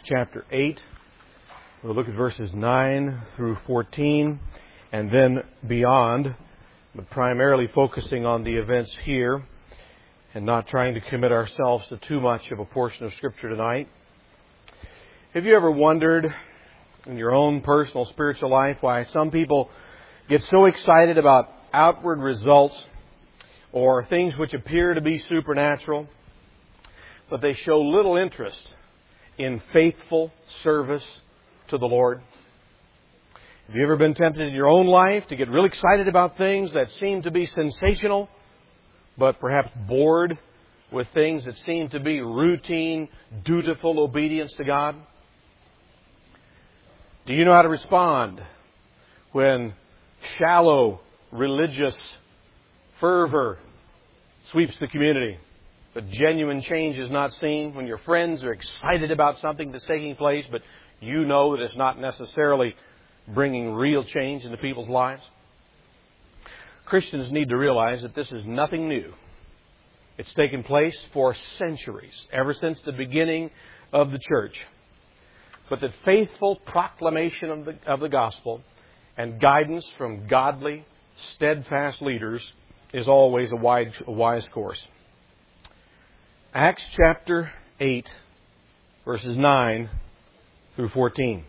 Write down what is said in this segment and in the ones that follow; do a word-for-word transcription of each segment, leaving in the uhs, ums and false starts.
chapter eight. We'll look at verses nine through fourteen and then beyond, but primarily focusing on the events here and not trying to commit ourselves to too much of a portion of Scripture tonight. Have you ever wondered in your own personal spiritual life why some people get so excited about outward results or things which appear to be supernatural, but they show little interest in faithful service to the Lord? Have you ever been tempted in your own life to get real excited about things that seem to be sensational, but perhaps bored with things that seem to be routine, dutiful obedience to God? Do you know how to respond when shallow religious fervor sweeps the community, but genuine change is not seen? When your friends are excited about something that's taking place, but you know that it's not necessarily bringing real change into people's lives? Christians need to realize that this is nothing new. It's taken place for centuries, ever since the beginning of the church. But that faithful proclamation of the, of the gospel and guidance from godly, steadfast leaders is always a wise, a wise course. Acts chapter eight, verses nine through fourteen.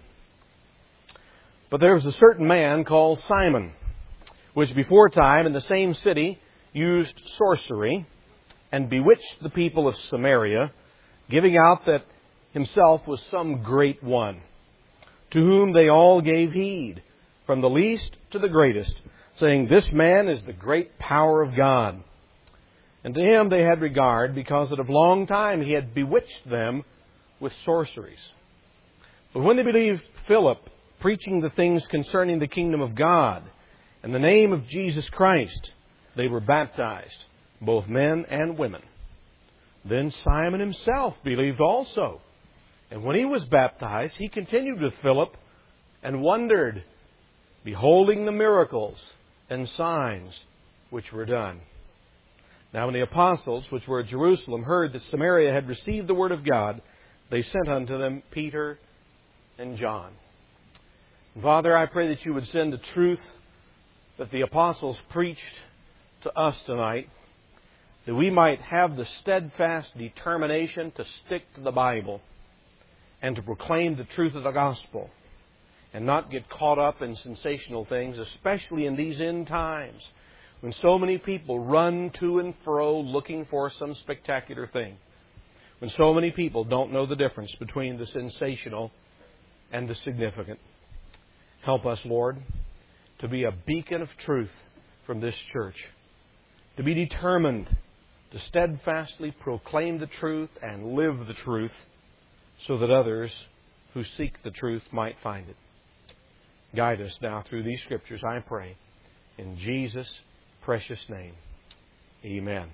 But there was a certain man called Simon, which before time in the same city used sorcery and bewitched the people of Samaria, giving out that himself was some great one, to whom they all gave heed, from the least to the greatest, saying, "This man is the great power of God." And to him they had regard, because that of long time he had bewitched them with sorceries. But when they believed Philip, preaching the things concerning the kingdom of God, and the name of Jesus Christ, they were baptized, both men and women. Then Simon himself believed also. And when he was baptized, he continued with Philip and wondered, beholding the miracles and signs which were done. Now when the apostles, which were at Jerusalem, heard that Samaria had received the word of God, they sent unto them Peter and John. Father, I pray that you would send the truth that the apostles preached to us tonight, that we might have the steadfast determination to stick to the Bible and to proclaim the truth of the gospel and not get caught up in sensational things, especially in these end times when so many people run to and fro looking for some spectacular thing, when so many people don't know the difference between the sensational and the significant. Help us, Lord, to be a beacon of truth from this church, to be determined to steadfastly proclaim the truth and live the truth so that others who seek the truth might find it. Guide us now through these Scriptures, I pray, in Jesus' precious name. Amen.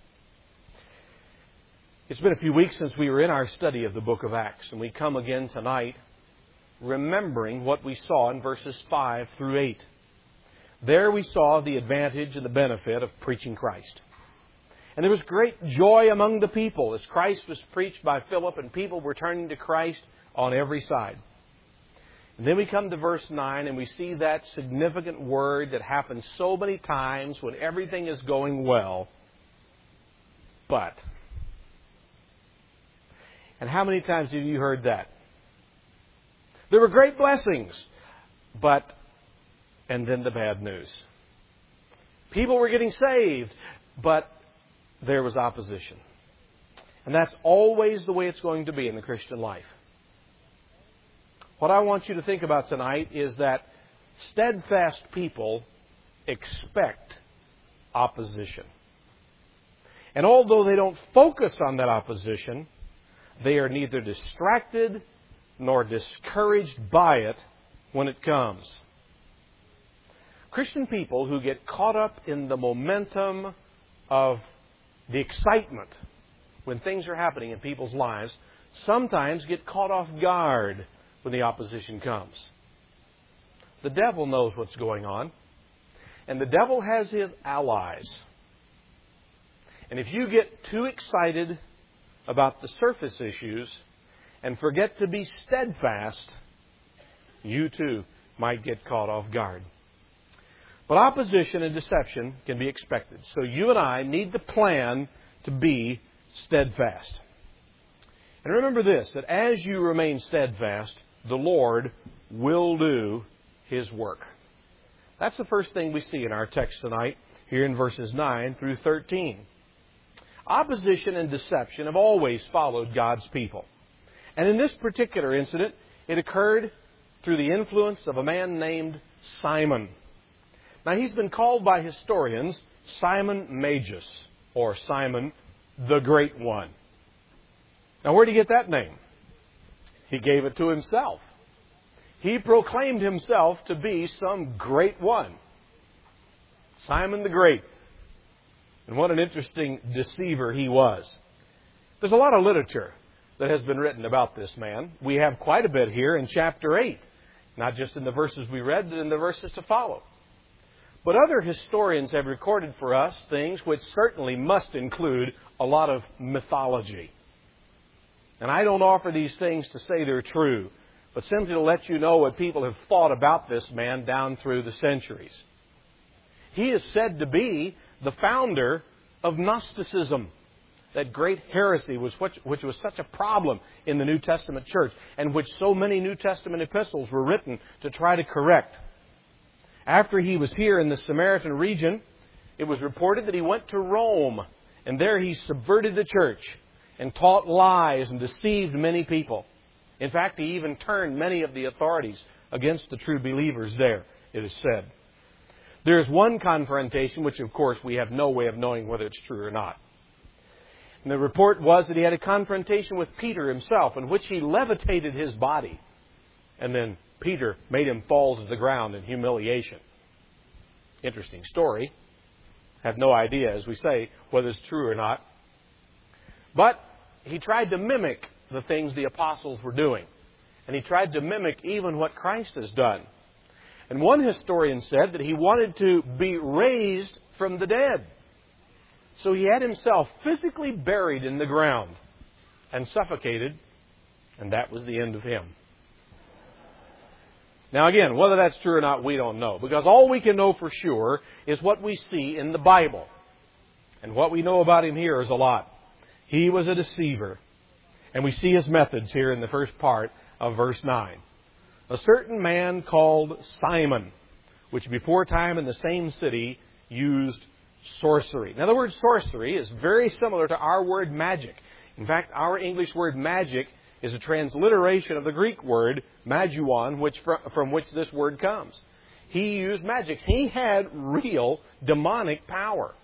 It's been a few weeks since we were in our study of the book of Acts, and we come again tonight remembering what we saw in verses five through eight. There we saw the advantage and the benefit of preaching Christ. And there was great joy among the people as Christ was preached by Philip and people were turning to Christ on every side. And then we come to verse nine and we see that significant word that happens so many times when everything is going well. But. And how many times have you heard that? There were great blessings, but, and then the bad news. People were getting saved, but there was opposition. And that's always the way it's going to be in the Christian life. What I want you to think about tonight is that steadfast people expect opposition. And although they don't focus on that opposition, they are neither distracted nor discouraged by it when it comes. Christian people who get caught up in the momentum of the excitement when things are happening in people's lives sometimes get caught off guard when the opposition comes. The devil knows what's going on, and the devil has his allies. And if you get too excited about the surface issues and forget to be steadfast, you too might get caught off guard. But opposition and deception can be expected. So you and I need to plan to be steadfast. And remember this, that as you remain steadfast, the Lord will do His work. That's the first thing we see in our text tonight, here in verses nine through thirteen. Opposition and deception have always followed God's people. And in this particular incident, it occurred through the influence of a man named Simon. Now, he's been called by historians Simon Magus, or Simon the Great One. Now, where did he get that name? He gave it to himself. He proclaimed himself to be some great one. Simon the Great. And what an interesting deceiver he was. There's a lot of literature that has been written about this man. We have quite a bit here in chapter eight. Not just in the verses we read, but in the verses to follow. But other historians have recorded for us things which certainly must include a lot of mythology. And I don't offer these things to say they're true, but simply to let you know what people have thought about this man down through the centuries. He is said to be the founder of Gnosticism, that great heresy was which, which was such a problem in the New Testament church, and which so many New Testament epistles were written to try to correct. After he was here in the Samaritan region, it was reported that he went to Rome, and there he subverted the church and taught lies and deceived many people. In fact, he even turned many of the authorities against the true believers there, it is said. There is one confrontation, which of course we have no way of knowing whether it's true or not. And the report was that he had a confrontation with Peter himself, in which he levitated his body. And then Peter made him fall to the ground in humiliation. Interesting story. Have no idea, as we say, whether it's true or not. But he tried to mimic the things the apostles were doing. And he tried to mimic even what Christ has done. And one historian said that he wanted to be raised from the dead. So he had himself physically buried in the ground and suffocated, and that was the end of him. Now again, whether that's true or not, we don't know, because all we can know for sure is what we see in the Bible. And what we know about him here is a lot. He was a deceiver. And we see his methods here in the first part of verse nine. A certain man called Simon, which before time in the same city used sorcery. Now the word sorcery is very similar to our word magic. In fact, our English word magic is a transliteration of the Greek word maguon, which from which this word comes. He used magic. He had real demonic power.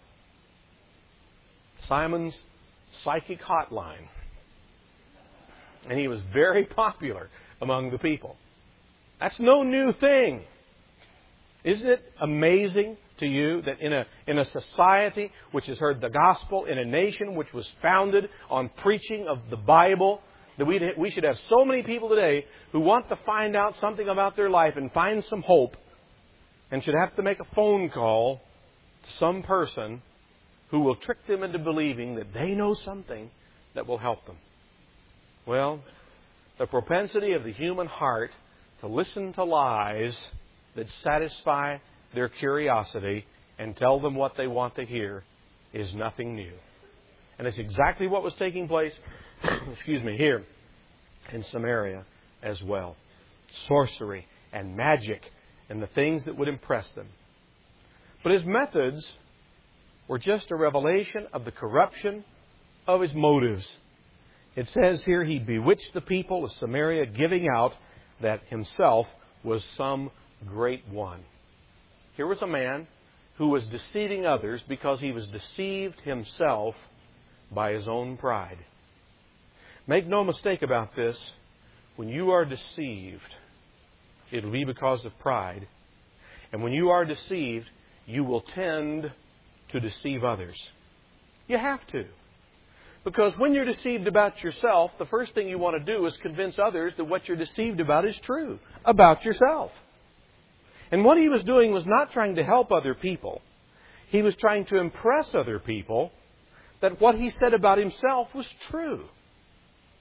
Simon's psychic hotline. And he was very popular among the people. That's no new thing. Isn't it amazing to you that in a, in a society which has heard the gospel, in a nation which was founded on preaching of the Bible, that we we should have so many people today who want to find out something about their life and find some hope, and should have to make a phone call to some person who will trick them into believing that they know something that will help them. Well, the propensity of the human heart to listen to lies that satisfy their curiosity and tell them what they want to hear is nothing new. And it's exactly what was taking place, excuse me, here in Samaria as well. Sorcery and magic and the things that would impress them. But his methods were just a revelation of the corruption of his motives. It says here he bewitched the people of Samaria, giving out that himself was some great one. Here was a man who was deceiving others because he was deceived himself by his own pride. Make no mistake about this. When you are deceived, it will be because of pride. And when you are deceived, you will tend to deceive others. You have to. Because when you're deceived about yourself, the first thing you want to do is convince others that what you're deceived about is true about yourself. And what he was doing was not trying to help other people. He was trying to impress other people that what he said about himself was true.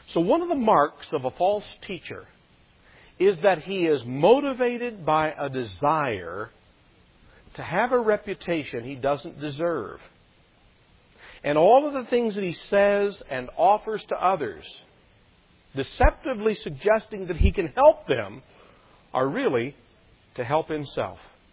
So one of the marks of a false teacher is that he is motivated by a desire to have a reputation he doesn't deserve. And all of the things that he says and offers to others, deceptively suggesting that he can help them, are really to help himself.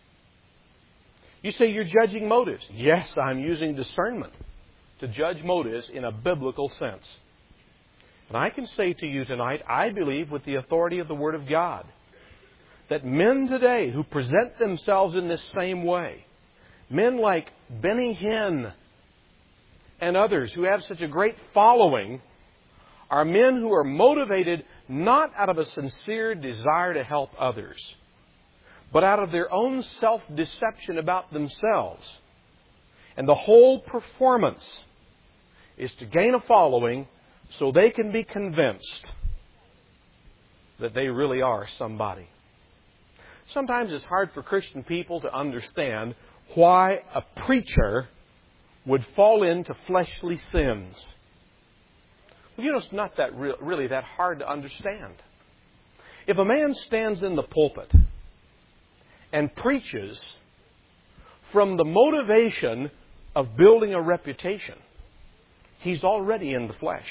You say you're judging motives. Yes, I'm using discernment to judge motives in a biblical sense. And I can say to you tonight, I believe with the authority of the Word of God, that men today who present themselves in this same way, men like Benny Hinn and others who have such a great following, are men who are motivated not out of a sincere desire to help others, but out of their own self-deception about themselves. And the whole performance is to gain a following so they can be convinced that they really are somebody. Sometimes it's hard for Christian people to understand why a preacher would fall into fleshly sins. You know, it's not that re- really that hard to understand. If a man stands in the pulpit and preaches from the motivation of building a reputation, he's already in the flesh.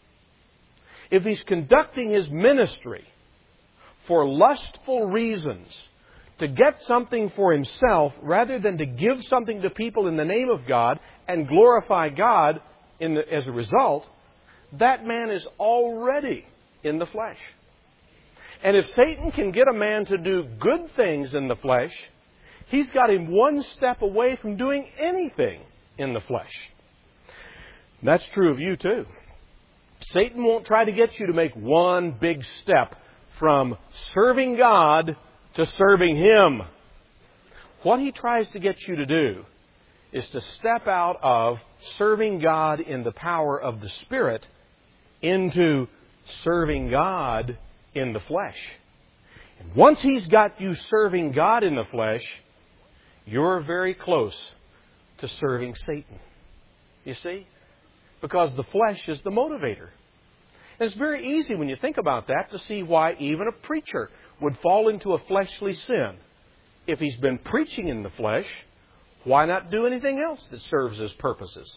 If he's conducting his ministry for lustful reasons, to get something for himself rather than to give something to people in the name of God and glorify God in the, as a result, that man is already in the flesh. And if Satan can get a man to do good things in the flesh, he's got him one step away from doing anything in the flesh. That's true of you too. Satan won't try to get you to make one big step from serving God to serving Him. What he tries to get you to do is to step out of serving God in the power of the Spirit into serving God in the flesh. And once he's got you serving God in the flesh, you're very close to serving Satan. You see? Because the flesh is the motivator. And it's very easy when you think about that to see why even a preacher would fall into a fleshly sin. If he's been preaching in the flesh, why not do anything else that serves his purposes?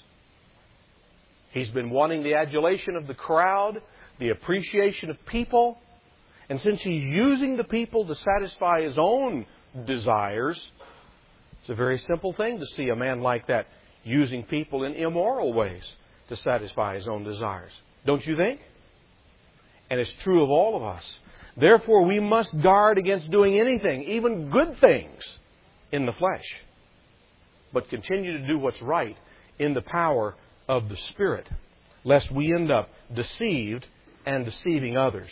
He's been wanting the adulation of the crowd, the appreciation of people. And since he's using the people to satisfy his own desires, it's a very simple thing to see a man like that using people in immoral ways to satisfy his own desires. Don't you think? And it's true of all of us. Therefore, we must guard against doing anything, even good things, in the flesh, but continue to do what's right in the power of the Spirit, lest we end up deceived and deceiving others.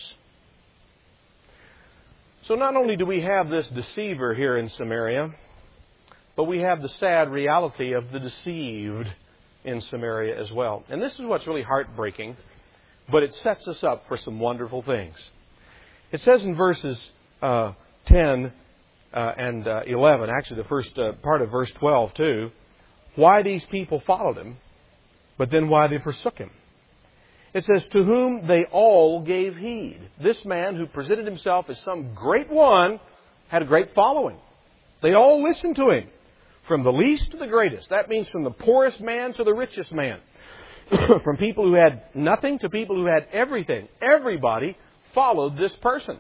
So not only do we have this deceiver here in Samaria, but we have the sad reality of the deceived in Samaria as well. And this is what's really heartbreaking, but it sets us up for some wonderful things. It says in verses uh, ten uh, and uh, eleven, actually the first uh, part of verse twelve too, why these people followed him, but then why they forsook him. It says, to whom they all gave heed. This man who presented himself as some great one had a great following. They all listened to him, from the least to the greatest. That means from the poorest man to the richest man. From people who had nothing to people who had everything. Everybody followed this person.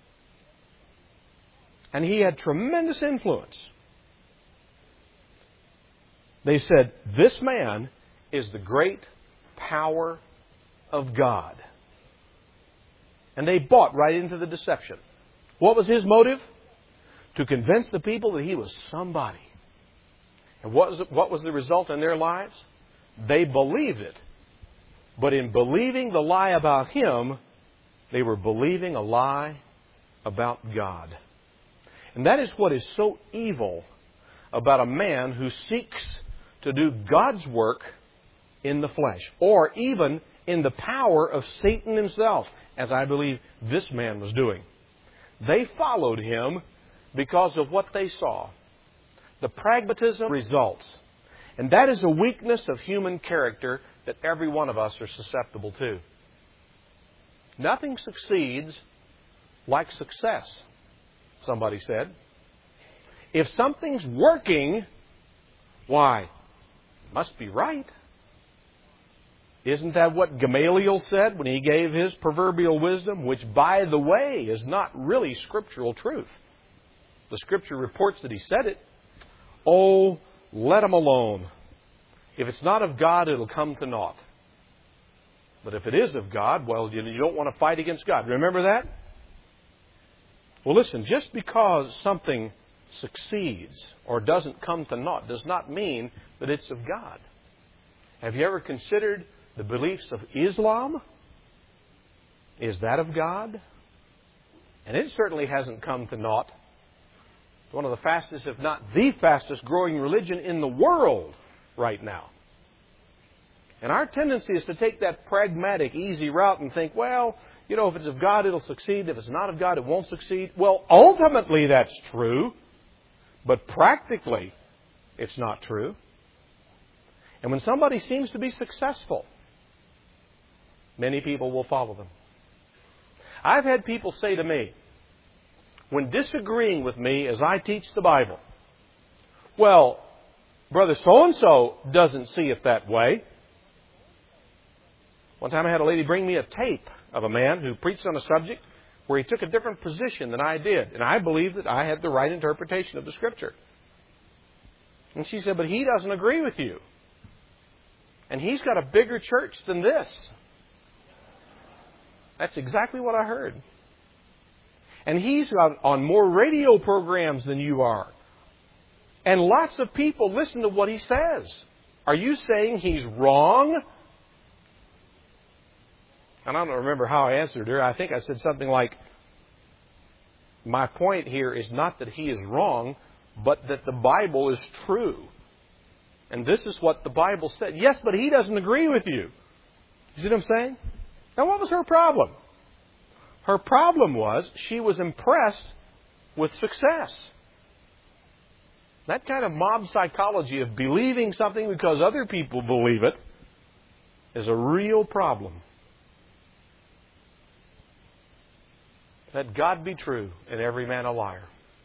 And he had tremendous influence. They said, this man is the great power of God. And they bought right into the deception. What was his motive? To convince the people that he was somebody. And what was, what was the result in their lives? They believed it. But in believing the lie about him, they were believing a lie about God. And that is what is so evil about a man who seeks to do God's work in the flesh, or even in the power of Satan himself, as I believe this man was doing. They followed him because of what they saw. The pragmatism results. And that is a weakness of human character that every one of us are susceptible to. Nothing succeeds like success, somebody said. If something's working, why? It must be right. Isn't that what Gamaliel said when he gave his proverbial wisdom, which, by the way, is not really scriptural truth? The Scripture reports that he said it. Oh, let him alone. If it's not of God, it'll come to naught. But if it is of God, well, you don't want to fight against God. Remember that? Well, listen, just because something succeeds or doesn't come to naught does not mean that it's of God. Have you ever considered the beliefs of Islam? Is that of God? And it certainly hasn't come to naught. It's one of the fastest, if not the fastest growing religion in the world right now. And our tendency is to take that pragmatic, easy route and think, well, you know, if it's of God, it'll succeed. If it's not of God, it won't succeed. Well, ultimately, that's true. But practically, it's not true. And when somebody seems to be successful, many people will follow them. I've had people say to me, when disagreeing with me as I teach the Bible, well, Brother so-and-so doesn't see it that way. One time I had a lady bring me a tape of a man who preached on a subject where he took a different position than I did. And I believed that I had the right interpretation of the Scripture. And she said, but he doesn't agree with you. And he's got a bigger church than this. That's exactly what I heard. And he's got on more radio programs than you are. And lots of people listen to what he says. Are you saying he's wrong? And I don't remember how I answered her. I think I said something like, my point here is not that he is wrong, but that the Bible is true. And this is what the Bible said. Yes, but he doesn't agree with you. You see what I'm saying? Now, what was her problem? Her problem was she was impressed with success. That kind of mob psychology of believing something because other people believe it is a real problem. Let God be true and every man a liar.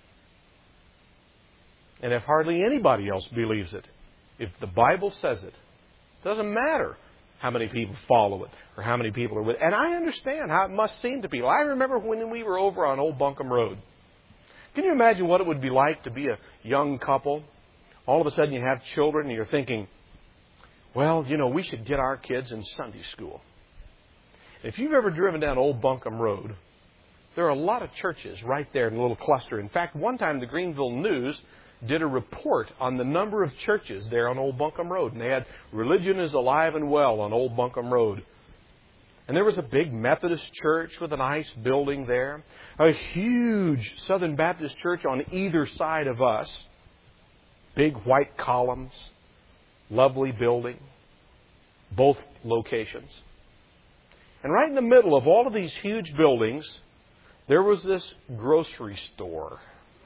And if hardly anybody else believes it, if the Bible says it, it doesn't matter how many people follow it or how many people are with it. And I understand how it must seem to people. I remember when we were over on Old Buncombe Road. Can you imagine what it would be like to be a young couple? All of a sudden you have children and you're thinking, well, you know, we should get our kids in Sunday school. If you've ever driven down Old Buncombe Road, there are a lot of churches right there in a little cluster. In fact, one time the Greenville News did a report on the number of churches there on Old Buncombe Road. And they had Religion is Alive and Well on Old Buncombe Road. And there was a big Methodist church with a nice building there. A huge Southern Baptist church on either side of us. Big white columns. Lovely building. Both locations. And right in the middle of all of these huge buildings, there was this grocery store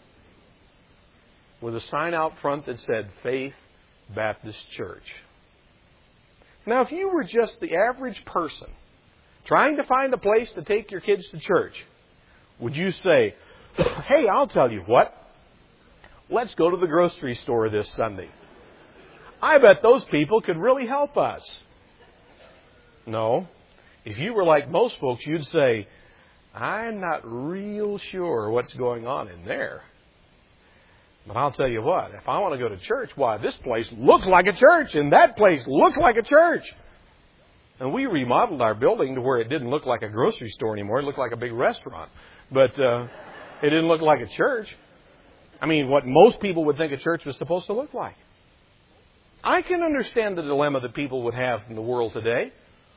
with a sign out front that said Faith Baptist Church. Now, if you were just the average person trying to find a place to take your kids to church, would you say, hey, I'll tell you what, let's go to the grocery store this Sunday. I bet those people could really help us. No. If you were like most folks, you'd say, I'm not real sure what's going on in there. But I'll tell you what, if I want to go to church, why, this place looks like a church, and that place looks like a church. And we remodeled our building to where it didn't look like a grocery store anymore. It looked like a big restaurant. But uh, it didn't look like a church. I mean, what most people would think a church was supposed to look like. I can understand the dilemma that people would have in the world today.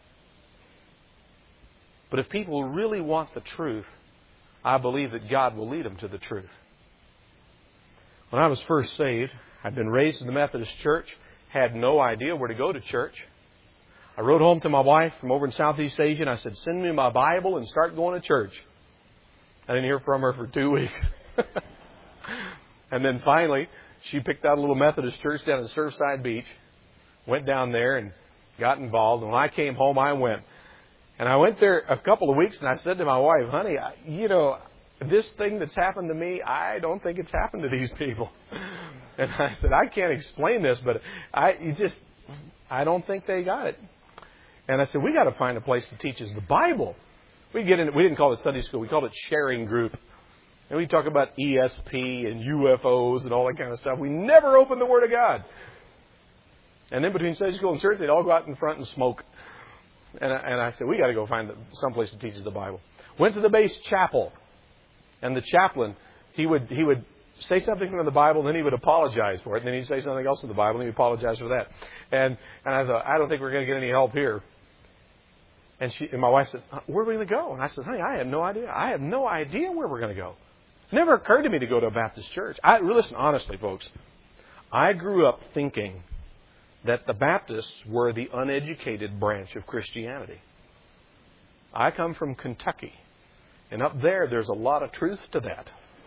But if people really want the truth, I believe that God will lead them to the truth. When I was first saved, I'd been raised in the Methodist church, had no idea where to go to church. I wrote home to my wife from over in Southeast Asia, and I said, send me my Bible and start going to church. I didn't hear from her for two weeks. And then finally, she picked out a little Methodist church down in Surfside Beach, went down there and got involved. And when I came home, I went, And I went there a couple of weeks and I said to my wife, honey, I, you know, this thing that's happened to me, I don't think it's happened to these people. And I said, I can't explain this, but I you just, I don't think they got it. And I said, we got to find a place that teaches the Bible. We get in. We didn't call it Sunday school. We called it sharing group. And we talk about E S P and U F Os and all that kind of stuff. We never opened the Word of God. And then between Sunday school and church, they'd all go out in front and smoke. And I, and I said, we got to go find someplace that teaches the Bible. Went to the base chapel. And the chaplain, he would he would say something from the Bible, and then he would apologize for it. And then he'd say something else in the Bible, and he'd apologize for that. And and I thought, I don't think we're going to get any help here. And she and my wife said, where are we going to go? And I said, honey, I have no idea. I have no idea where we're going to go. It never occurred to me to go to a Baptist church. I listen, honestly, folks, I grew up thinking that the Baptists were the uneducated branch of Christianity. I come from Kentucky, and up there, there's a lot of truth to that.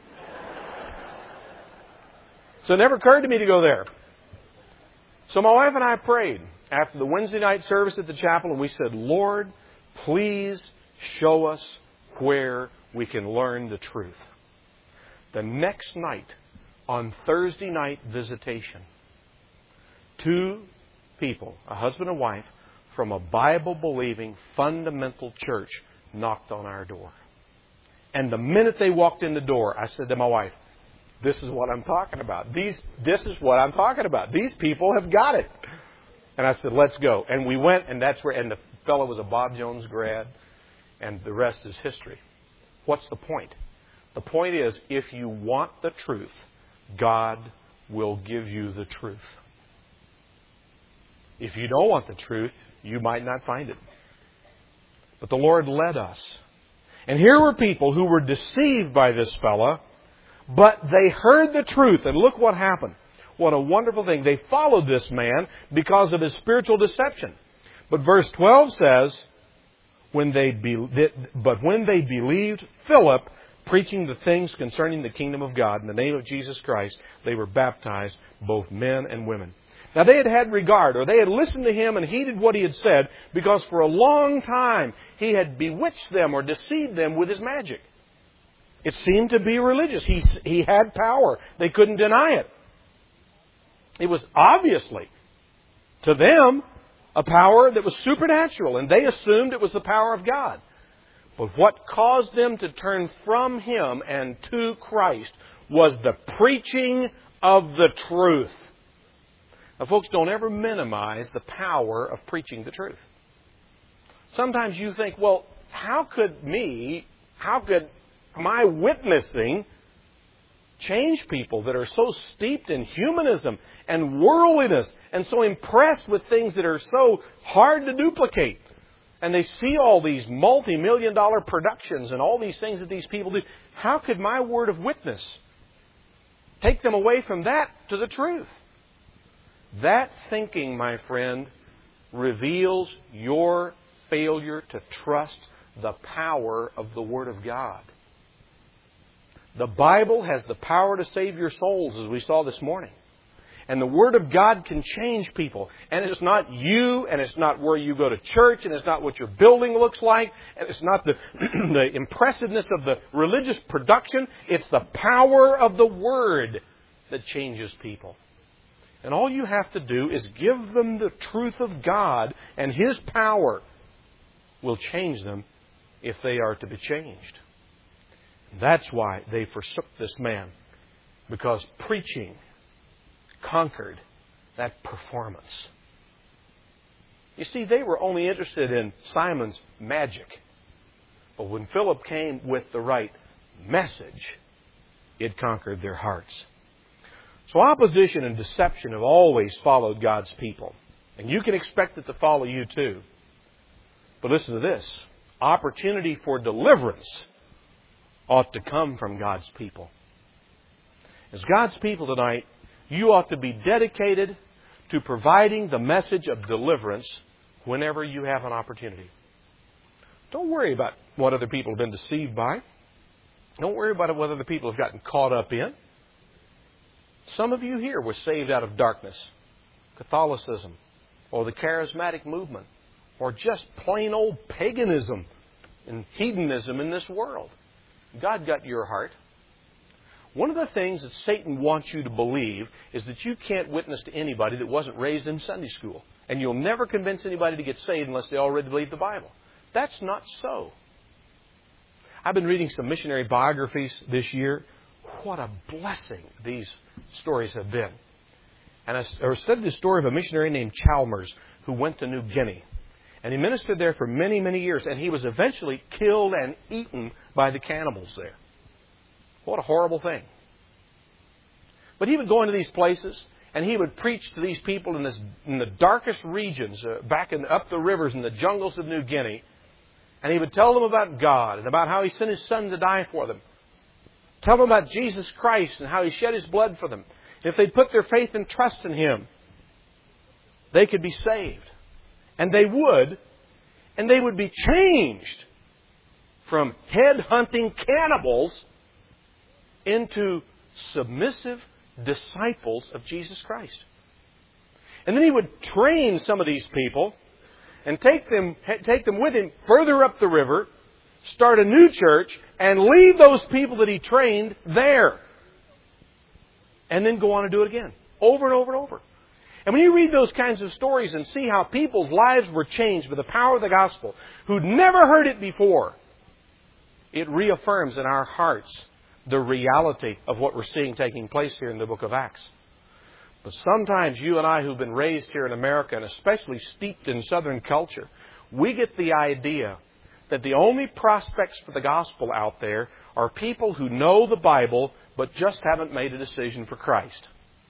So it never occurred to me to go there. So my wife and I prayed after the Wednesday night service at the chapel, and we said, Lord, please show us where we can learn the truth. The next night, on Thursday night visitation, two people, a husband and wife, from a Bible-believing fundamental church knocked on our door. And the minute they walked in the door, I said to my wife, this is what I'm talking about. These, this is what I'm talking about. These people have got it. And I said, let's go. And we went, and that's where, and the fellow was a Bob Jones grad, and the rest is history. What's the point? The point is, if you want the truth, God will give you the truth. If you don't want the truth, you might not find it. But the Lord led us. And here were people who were deceived by this fella, but they heard the truth. And look what happened. What a wonderful thing. They followed this man because of his spiritual deception. But verse twelve says, when they be, but when they believed Philip preaching the things concerning the kingdom of God in the name of Jesus Christ, they were baptized, both men and women. Now they had had regard, or they had listened to him and heeded what he had said, because for a long time he had bewitched them or deceived them with his magic. It seemed to be religious. He, he had power. They couldn't deny it. It was obviously, to them, a power that was supernatural, and they assumed it was the power of God. But what caused them to turn from him and to Christ was the preaching of the truth. Now, folks, don't ever minimize the power of preaching the truth. Sometimes you think, well, how could me, how could my witnessing change people that are so steeped in humanism and worldliness and so impressed with things that are so hard to duplicate? And they see all these multi-million dollar productions and all these things that these people do. How could my word of witness take them away from that to the truth? That thinking, my friend, reveals your failure to trust the power of the Word of God. The Bible has the power to save your souls, as we saw this morning. And the Word of God can change people. And it's not you, and it's not where you go to church, and it's not what your building looks like, and it's not the, the impressiveness of the religious production. It's the power of the Word that changes people. And all you have to do is give them the truth of God, and His power will change them if they are to be changed. That's why they forsook this man, because preaching conquered that performance. You see, they were only interested in Simon's magic. But when Philip came with the right message, it conquered their hearts. So opposition and deception have always followed God's people. And you can expect it to follow you too. But listen to this. Opportunity for deliverance ought to come from God's people. As God's people tonight, you ought to be dedicated to providing the message of deliverance whenever you have an opportunity. Don't worry about what other people have been deceived by. Don't worry about what other people have gotten caught up in. Some of you here were saved out of darkness, Catholicism, or the charismatic movement, or just plain old paganism and hedonism in this world. God got your heart. One of the things that Satan wants you to believe is that you can't witness to anybody that wasn't raised in Sunday school. And you'll never convince anybody to get saved unless they already believe the Bible. That's not so. I've been reading some missionary biographies this year. What a blessing these stories have been. And I studied the story of a missionary named Chalmers who went to New Guinea. And he ministered there for many, many years. And he was eventually killed and eaten by the cannibals there. What a horrible thing. But he would go into these places and he would preach to these people in, this, in the darkest regions, uh, back in, up the rivers in the jungles of New Guinea. And he would tell them about God and about how He sent His Son to die for them. Tell them about Jesus Christ and how He shed His blood for them. If they'd put their faith and trust in Him, they could be saved. And they would. And they would be changed from head-hunting cannibals into submissive disciples of Jesus Christ. And then He would train some of these people and take them, take them with Him further up the river, start a new church, and leave those people that He trained there. And then go on and do it again. Over and over and over. And when you read those kinds of stories and see how people's lives were changed by the power of the gospel, who'd never heard it before, it reaffirms in our hearts the reality of what we're seeing taking place here in the book of Acts. But sometimes you and I who've been raised here in America, and especially steeped in Southern culture, we get the idea that the only prospects for the gospel out there are people who know the Bible but just haven't made a decision for Christ.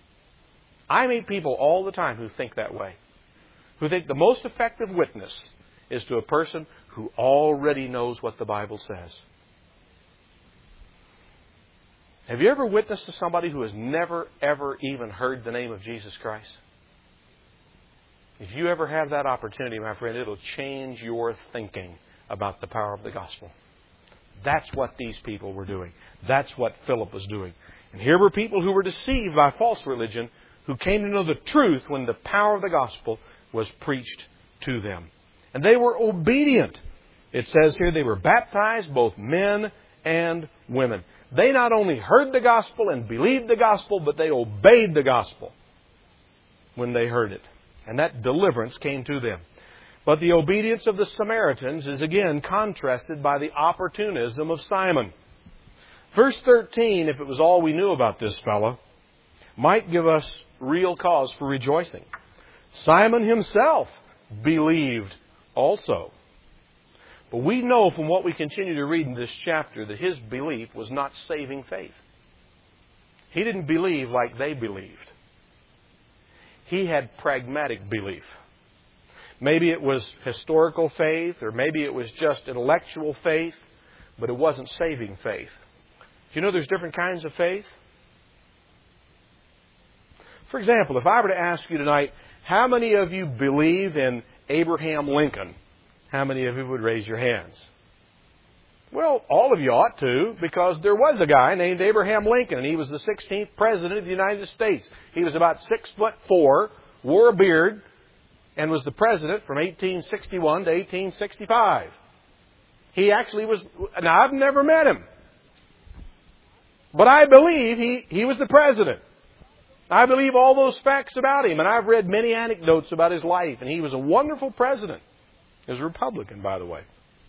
I meet people all the time who think that way. Who think the most effective witness is to a person who already knows what the Bible says. Have you ever witnessed to somebody who has never, ever even heard the name of Jesus Christ? If you ever have that opportunity, my friend, it'll change your thinking about the power of the gospel. That's what these people were doing. That's what Philip was doing. And here were people who were deceived by false religion, who came to know the truth when the power of the gospel was preached to them. And they were obedient. It says here they were baptized, both men and women. They not only heard the gospel and believed the gospel, but they obeyed the gospel when they heard it. And that deliverance came to them. But the obedience of the Samaritans is again contrasted by the opportunism of Simon. Verse thirteen, if it was all we knew about this fellow, might give us real cause for rejoicing. Simon himself believed also. But we know from what we continue to read in this chapter that his belief was not saving faith. He didn't believe like they believed. He had pragmatic belief. Maybe it was historical faith, or maybe it was just intellectual faith, but it wasn't saving faith. Do you know there's different kinds of faith? For example, if I were to ask you tonight, how many of you believe in Abraham Lincoln? How many of you would raise your hands? Well, all of you ought to, because there was a guy named Abraham Lincoln, and he was the sixteenth President of the United States. He was about six foot four, wore a beard, and was the President from eighteen sixty-one to eighteen sixty-five. He actually was, now I've never met him, but I believe he, he was the President. I believe all those facts about him, and I've read many anecdotes about his life, and he was a wonderful President. He was a Republican, by the way.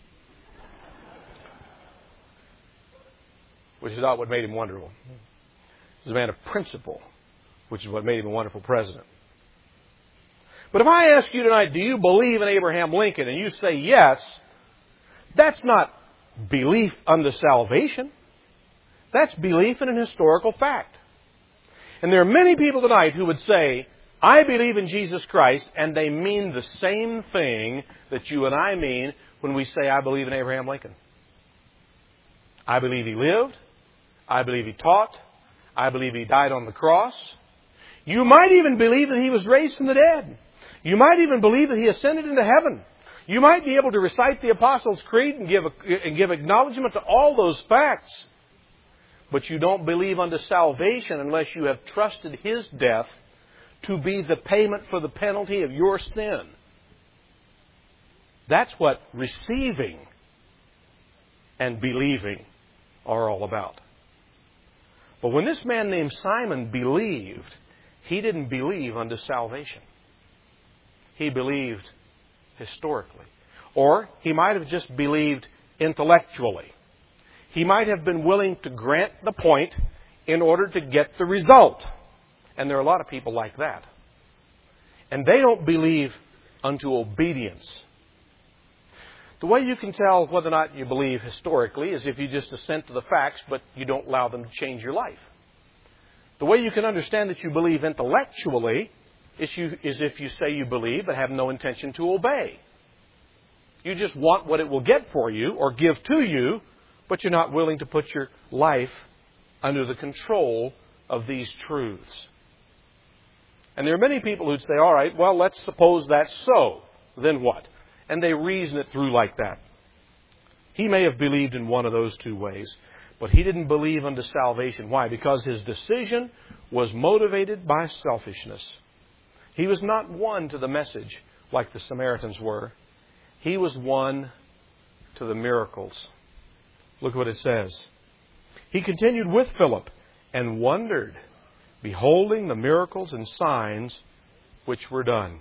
Which is not what made him wonderful. He was a man of principle, which is what made him a wonderful president. But if I ask you tonight, do you believe in Abraham Lincoln? And you say yes, that's not belief unto salvation. That's belief in an historical fact. And there are many people tonight who would say, I believe in Jesus Christ, and they mean the same thing that you and I mean when we say, I believe in Abraham Lincoln. I believe he lived. I believe he taught. I believe he died on the cross. You might even believe that he was raised from the dead. You might even believe that he ascended into heaven. You might be able to recite the Apostles' Creed and give, and give acknowledgement to all those facts. But you don't believe unto salvation unless you have trusted his death to be the payment for the penalty of your sin. That's what receiving and believing are all about. But when this man named Simon believed, he didn't believe unto salvation. He believed historically. Or he might have just believed intellectually. He might have been willing to grant the point in order to get the result. And there are a lot of people like that. And they don't believe unto obedience. The way you can tell whether or not you believe historically is if you just assent to the facts, but you don't allow them to change your life. The way you can understand that you believe intellectually is, you, is if you say you believe but have no intention to obey. You just want what it will get for you or give to you, but you're not willing to put your life under the control of these truths. And there are many people who'd say, all right, well, let's suppose that's so. Then what? And they reason it through like that. He may have believed in one of those two ways, but he didn't believe unto salvation. Why? Because his decision was motivated by selfishness. He was not won to the message like the Samaritans were. He was won to the miracles. Look what it says. He continued with Philip and wondered, beholding the miracles and signs which were done.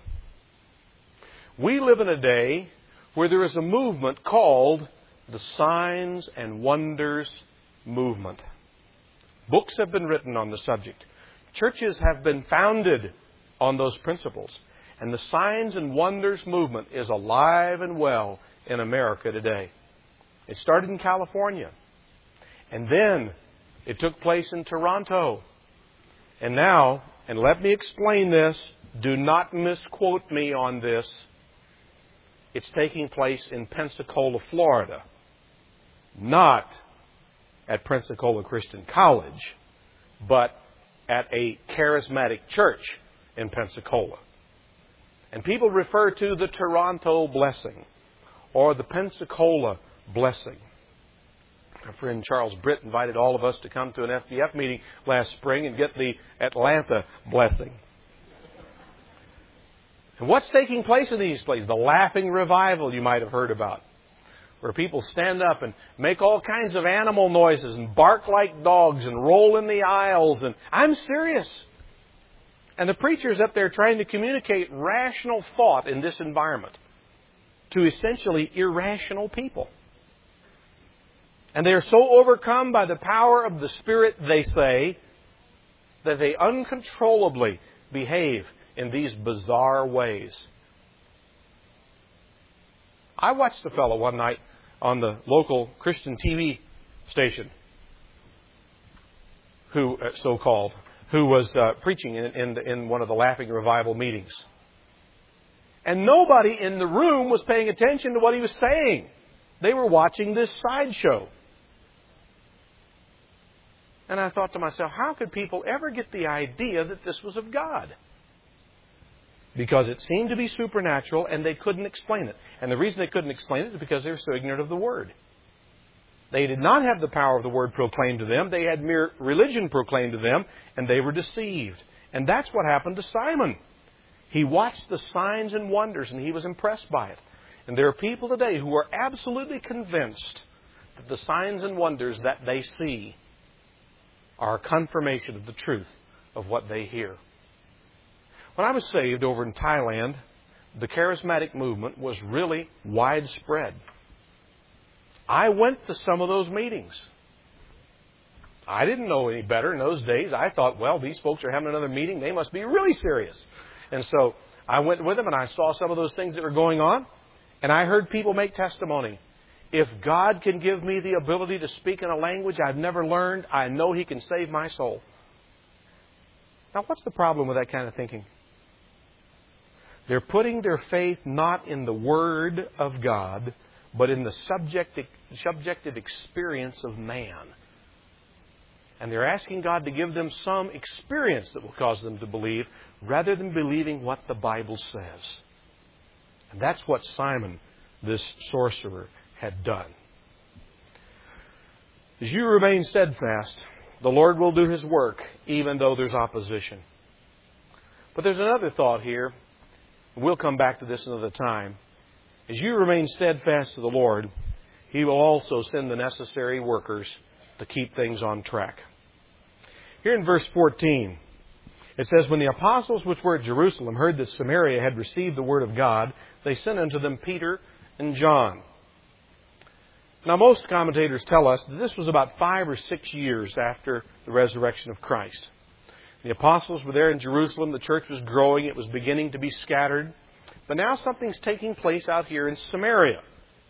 We live in a day where there is a movement called the Signs and Wonders movement. Books have been written on the subject. Churches have been founded on those principles. And the Signs and Wonders movement is alive and well in America today. It started in California. And then it took place in Toronto. And now, and let me explain this, do not misquote me on this. It's taking place in Pensacola, Florida. Not at Pensacola Christian College, but at a charismatic church in Pensacola. And people refer to the Toronto blessing or the Pensacola blessing. Our friend Charles Britt invited all of us to come to an F B F meeting last spring and get the Atlanta blessing. And what's taking place in these places? The laughing revival you might have heard about, where people stand up and make all kinds of animal noises and bark like dogs and roll in the aisles. And I'm serious. And the preacher's up there trying to communicate rational thought in this environment to essentially irrational people. And they are so overcome by the power of the Spirit, they say, that they uncontrollably behave in these bizarre ways. I watched a fellow one night on the local Christian T V station, who, uh, so-called, who was uh, preaching in, in, in one of the Laughing Revival meetings. And nobody in the room was paying attention to what he was saying. They were watching this sideshow. And I thought to myself, how could people ever get the idea that this was of God? Because it seemed to be supernatural and they couldn't explain it. And the reason they couldn't explain it is because they were so ignorant of the Word. They did not have the power of the Word proclaimed to them. They had mere religion proclaimed to them, and they were deceived. And that's what happened to Simon. He watched the signs and wonders, and he was impressed by it. And there are people today who are absolutely convinced that the signs and wonders that they see are a confirmation of the truth of what they hear. When I was saved over in Thailand, the charismatic movement was really widespread. I went to some of those meetings. I didn't know any better in those days. I thought, well, these folks are having another meeting. They must be really serious. And so I went with them and I saw some of those things that were going on. And I heard people make testimony. If God can give me the ability to speak in a language I've never learned, I know He can save my soul. Now, what's the problem with that kind of thinking? They're putting their faith not in the Word of God, but in the subjective, subjective experience of man. And they're asking God to give them some experience that will cause them to believe, rather than believing what the Bible says. And that's what Simon, this sorcerer, had done. As you remain steadfast, the Lord will do His work, even though there's opposition. But there's another thought here. We'll come back to this another time. As you remain steadfast to the Lord, He will also send the necessary workers to keep things on track. Here in verse fourteen, it says, when the apostles which were at Jerusalem heard that Samaria had received the word of God, they sent unto them Peter and John. Now, most commentators tell us that this was about five or six years after the resurrection of Christ. The apostles were there in Jerusalem. The church was growing. It was beginning to be scattered. But now something's taking place out here in Samaria.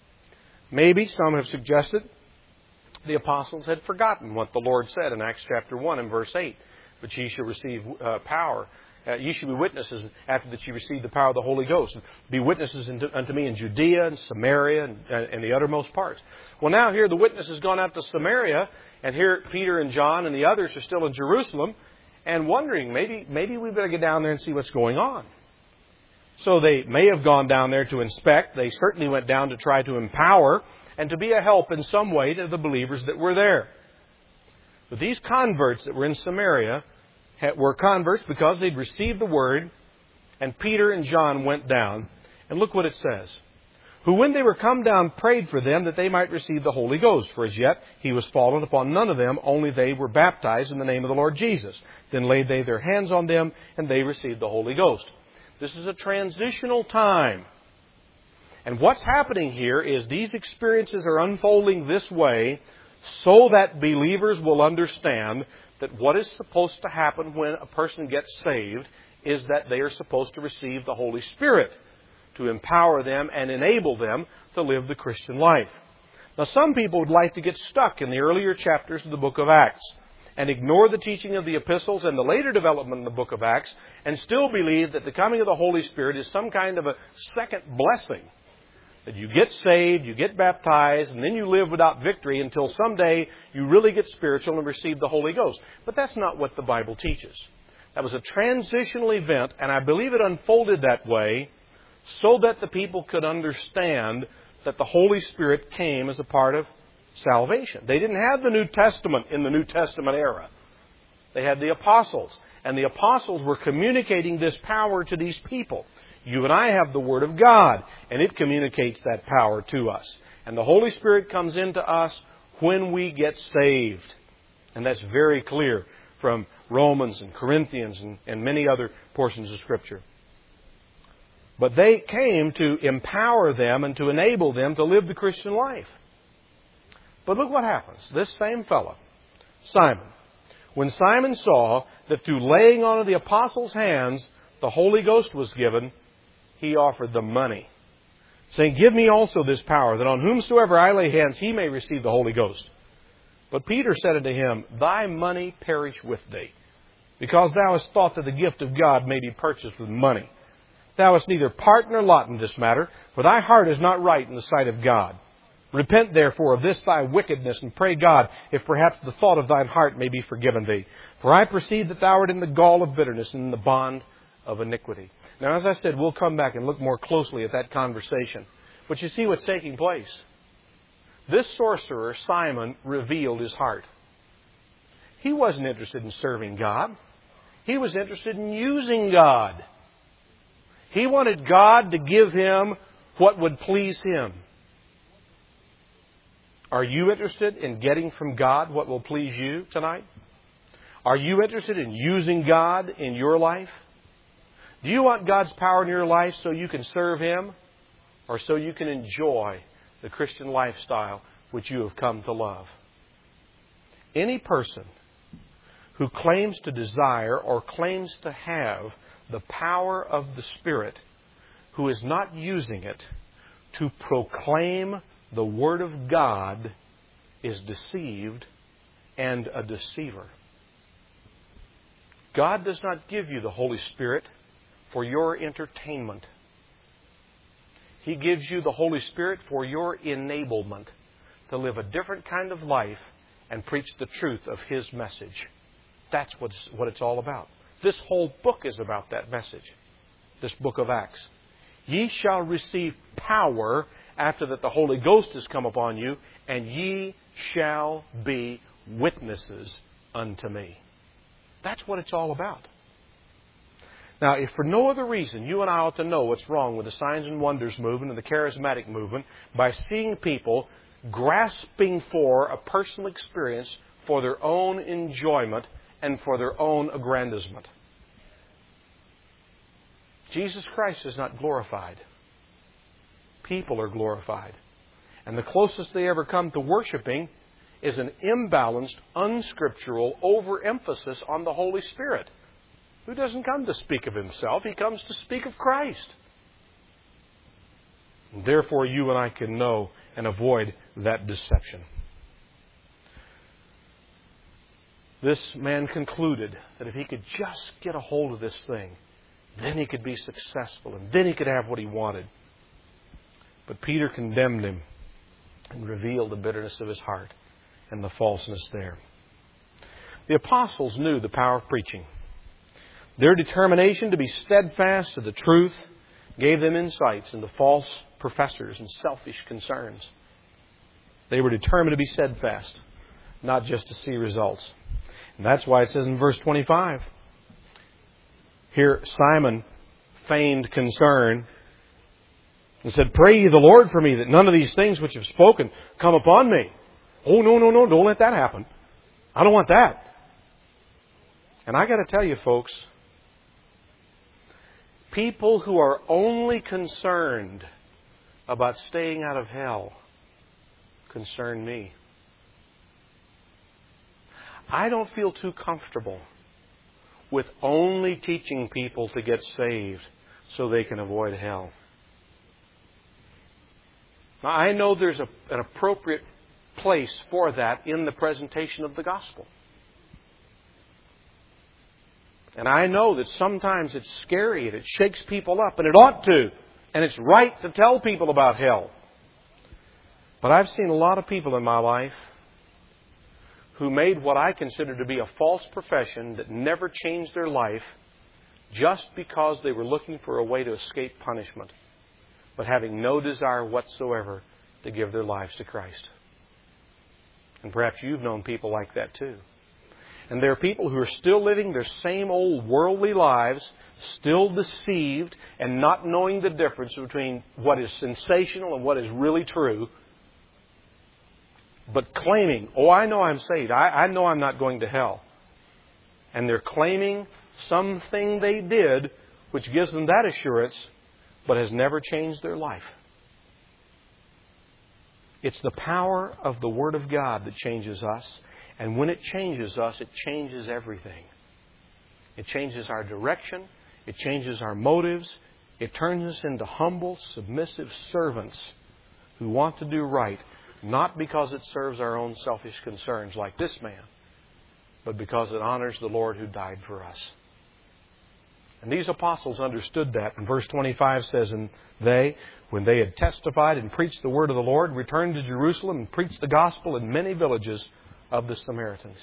Maybe, some have suggested, the apostles had forgotten what the Lord said in Acts chapter one and verse eight. But ye shall receive uh, power. Uh, ye shall be witnesses after that ye receive the power of the Holy Ghost. Be witnesses unto, unto me in Judea and Samaria and, and, and the uttermost parts. Well, now here the witness has gone out to Samaria, and here Peter and John and the others are still in Jerusalem, and wondering, maybe maybe we better get down there and see what's going on. So they may have gone down there to inspect. They certainly went down to try to empower and to be a help in some way to the believers that were there. But these converts that were in Samaria were converts because they'd received the word, and Peter and John went down. And look what it says. Who when they were come down prayed for them that they might receive the Holy Ghost. For as yet he was fallen upon none of them, only they were baptized in the name of the Lord Jesus. Then laid they their hands on them, and they received the Holy Ghost. This is a transitional time. And what's happening here is these experiences are unfolding this way so that believers will understand that what is supposed to happen when a person gets saved is that they are supposed to receive the Holy Spirit to empower them and enable them to live the Christian life. Now, some people would like to get stuck in the earlier chapters of the book of Acts and ignore the teaching of the epistles and the later development in the book of Acts and still believe that the coming of the Holy Spirit is some kind of a second blessing. That you get saved, you get baptized, and then you live without victory until someday you really get spiritual and receive the Holy Ghost. But that's not what the Bible teaches. That was a transitional event, and I believe it unfolded that way so that the people could understand that the Holy Spirit came as a part of salvation. They didn't have the New Testament in the New Testament era. They had the apostles, and the apostles were communicating this power to these people. You and I have the Word of God, and it communicates that power to us. And the Holy Spirit comes into us when we get saved. And that's very clear from Romans and Corinthians and, and many other portions of Scripture. But they came to empower them and to enable them to live the Christian life. But look what happens. This same fellow, Simon, when Simon saw that through laying on of the apostles' hands the Holy Ghost was given, he offered them money, saying, Give me also this power, that on whomsoever I lay hands, he may receive the Holy Ghost. But Peter said unto him, Thy money perish with thee, because thou hast thought that the gift of God may be purchased with money. Thou hast neither part nor lot in this matter, for thy heart is not right in the sight of God. Repent therefore of this thy wickedness, and pray God, if perhaps the thought of thine heart may be forgiven thee. For I perceive that thou art in the gall of bitterness and in the bond of iniquity. Now, as I said, we'll come back and look more closely at that conversation. But you see what's taking place. This sorcerer, Simon, revealed his heart. He wasn't interested in serving God. He was interested in using God. He wanted God to give him what would please Him. Are you interested in getting from God what will please you tonight? Are you interested in using God in your life? Do you want God's power in your life so you can serve Him, or so you can enjoy the Christian lifestyle which you have come to love? Any person who claims to desire or claims to have the power of the Spirit, who is not using it to proclaim the Word of God, is deceived and a deceiver. God does not give you the Holy Spirit for your entertainment. He gives you the Holy Spirit for your enablement to live a different kind of life and preach the truth of His message. That's what it's, what it's all about. This whole book is about that message. This book of Acts. Ye shall receive power after that the Holy Ghost has come upon you, and ye shall be witnesses unto me. That's what it's all about. Now, if for no other reason, you and I ought to know what's wrong with the signs and wonders movement and the charismatic movement by seeing people grasping for a personal experience for their own enjoyment and for their own aggrandizement. Jesus Christ is not glorified. People are glorified. And the closest they ever come to worshiping is an imbalanced, unscriptural overemphasis on the Holy Spirit, who doesn't come to speak of Himself. He comes to speak of Christ. And therefore, you and I can know and avoid that deception. This man concluded that if he could just get a hold of this thing, then he could be successful, and then he could have what he wanted. But Peter condemned him and revealed the bitterness of his heart and the falseness there. The apostles knew the power of preaching. Their determination to be steadfast to the truth gave them insights into false professors and selfish concerns. They were determined to be steadfast, not just to see results. And that's why it says in verse twenty-five, here Simon feigned concern and said, "Pray ye the Lord for me, that none of these things which have spoken come upon me." Oh, no, no, no, don't let that happen. I don't want that. And I got to tell you, folks, people who are only concerned about staying out of hell concern me. I don't feel too comfortable with only teaching people to get saved so they can avoid hell. Now, I know there's a, an appropriate place for that in the presentation of the gospel. And I know that sometimes it's scary and it shakes people up, and it ought to. And it's right to tell people about hell. But I've seen a lot of people in my life who made what I consider to be a false profession that never changed their life just because they were looking for a way to escape punishment, but having no desire whatsoever to give their lives to Christ. And perhaps you've known people like that too. And there are people who are still living their same old worldly lives, still deceived and not knowing the difference between what is sensational and what is really true, but claiming, "Oh, I know I'm saved. I, I know I'm not going to hell." And they're claiming something they did which gives them that assurance, but has never changed their life. It's the power of the Word of God that changes us. And when it changes us, it changes everything. It changes our direction. It changes our motives. It turns us into humble, submissive servants who want to do right, not because it serves our own selfish concerns like this man, but because it honors the Lord who died for us. And these apostles understood that. And verse twenty-five says, "And they, when they had testified and preached the word of the Lord, returned to Jerusalem and preached the gospel in many villages of the Samaritans."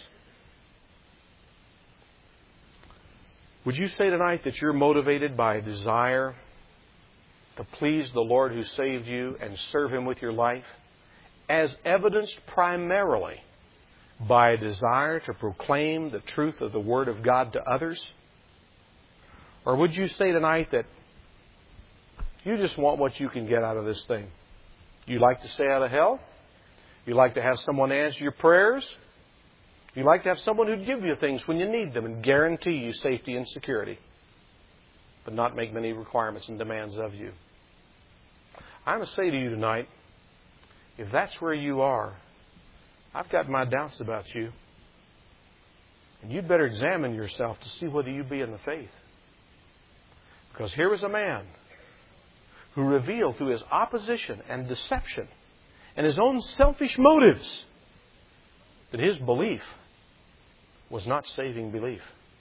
Would you say tonight that you're motivated by a desire to please the Lord who saved you and serve Him with your life, as evidenced primarily by a desire to proclaim the truth of the Word of God to others? Or would you say tonight that you just want what you can get out of this thing? You like to stay out of hell? You like to have someone answer your prayers? You like to have someone who'd give you things when you need them and guarantee you safety and security, but not make many requirements and demands of you? I'm going to say to you tonight, if that's where you are, I've got my doubts about you. And you'd better examine yourself to see whether you be in the faith. Because here was a man who revealed through his opposition and deception and his own selfish motives that his belief was not saving belief.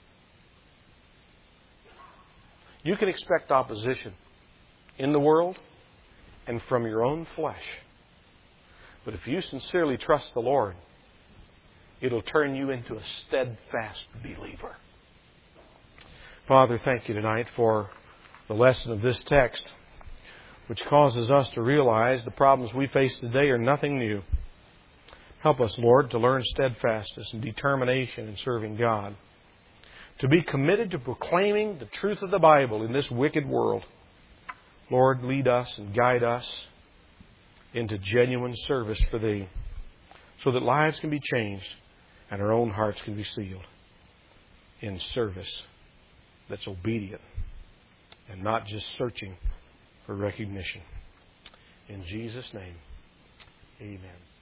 You can expect opposition in the world and from your own flesh. But if you sincerely trust the Lord, it'll turn you into a steadfast believer. Father, thank you tonight for the lesson of this text, which causes us to realize the problems we face today are nothing new. Help us, Lord, to learn steadfastness and determination in serving God. to be committed to proclaiming the truth of the Bible in this wicked world. Lord, lead us and guide us into genuine service for Thee, so that lives can be changed and our own hearts can be sealed in service that's obedient and not just searching for recognition. In Jesus' name, amen.